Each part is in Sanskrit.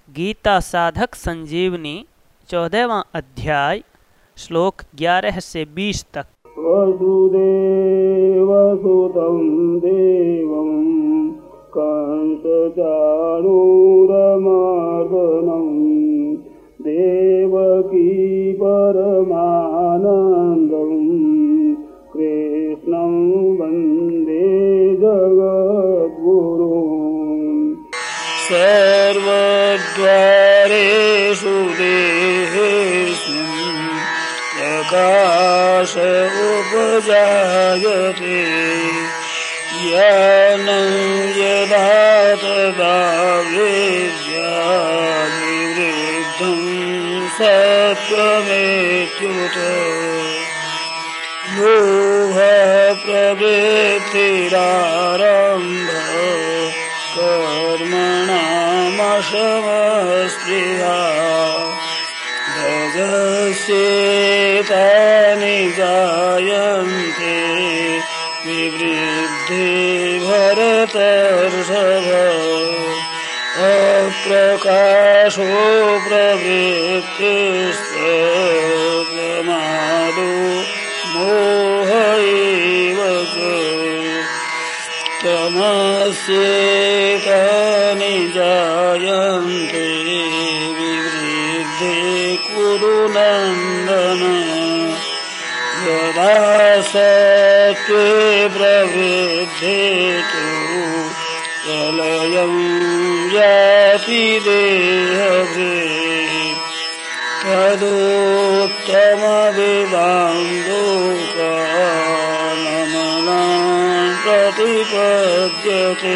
गीता साधक संजीवनी 14वां अध्याय श्लोक 11 से 20 तक। वसुदेवसुतं देवं कंसचाणूरमर्दनं देवकी परमानन्दं कृष्णं वन्दे जगद्गुरुम्। सर्वद्वारेषु देहेऽस्मिन् प्रकाश उपजायते ज्ञानं यदा तदा विद्याद्विवृद्धं सत्त्वमेत्युत। लोभप्रवृत्तिरारम्भः कर्मणामशमस्पृहा रजस्येतानि जायन्ते विवृद्धे भरतर्षभ। अप्रकाशो प्रवृत्तिस्तु प्रमादो मोह एव च। तमस्येतानि जायन्ते विवृद्धे कुरु नन्दन। यदा सत्त्वे प्रवृद्धे तु प्रलयं याति देहभृत्। तदुत्तमविदां लोकानमनान् प्रतिपद्यते।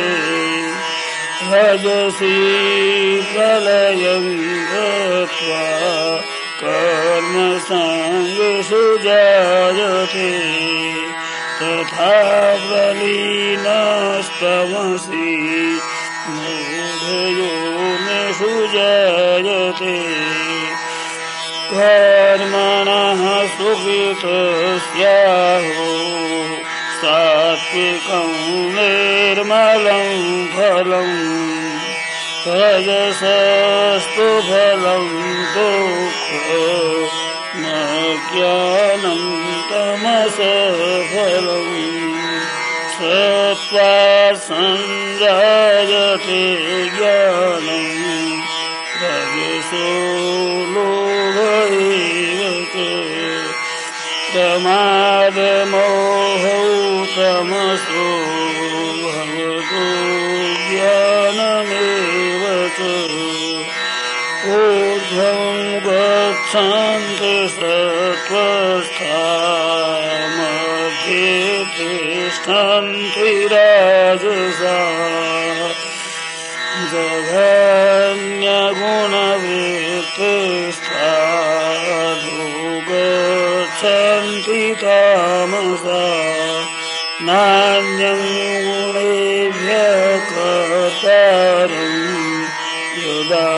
रजसि प्रलयं गत्वा कर्मसङ्गेषु जायते तथा प्रलीनस्तमसि मूढयोनिषु जायते। कर्मणः सुकृतस्याहो सात्विकं निर्मलं फलम् रजसस्तु फलं दुःखं न ज्ञानं तमसः फलम्। सत्त्वात् संजायते ज्ञानं रजसो लोभ एव च। प्रमादमोहौ तमसो भवतो ज्ञानमेव च। ऊर्ध्वं गच्छन्ति सत्त्वस्था मध्ये तिष्ठन्ति राजसाः। जघन्यगुणवृत्तिस्था अधो गच्छन्ति तामसाः। नान्यं गुणेभ्यः कर्तारं यदा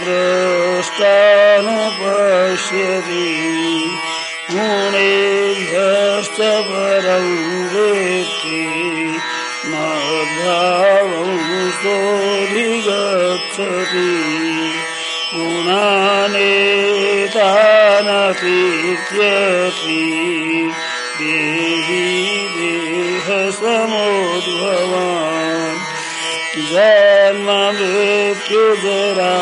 द्रष्टानुपश्यति। गुणेभ्यश्च परं वेत्ति मद्भावं सोऽधिगच्छति। गुणानेतानतीत्यति देही देहसमुद्भवान्। जन्म मृत्युजरा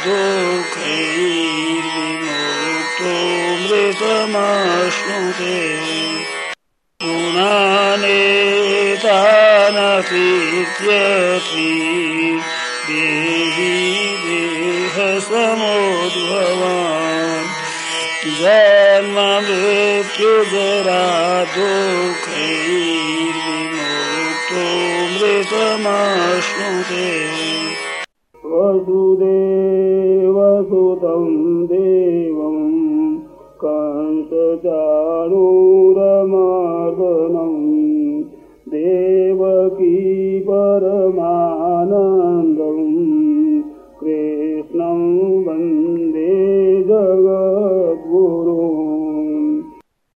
दुःखैर्विमुक्तो मृतमश्नुते। गुणानेतानतीत्यति देही देहसमुद्भवान्। जन्म मृत्युजरा दुःखैर्विमुक्तो मृतमश्नुते। वसुदेवसुतं देवं कंसचाणूरमर्दनं